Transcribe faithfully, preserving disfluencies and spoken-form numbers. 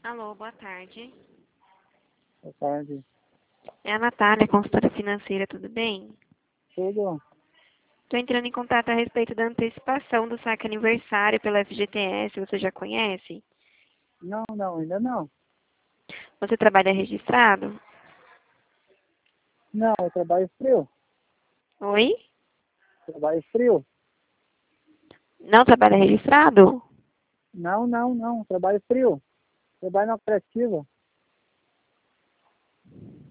Alô, boa tarde. Boa tarde. É a Natália, consultora financeira, tudo bem? Tudo? Estou entrando em contato a respeito da antecipação do saque aniversário pela F G T S, você já conhece? Não, não, ainda não. Você trabalha registrado? Não, eu trabalho frio. Oi? Trabalho frio. Não trabalha registrado? Não, não, não. Trabalho frio. Trabalho na cooperativa.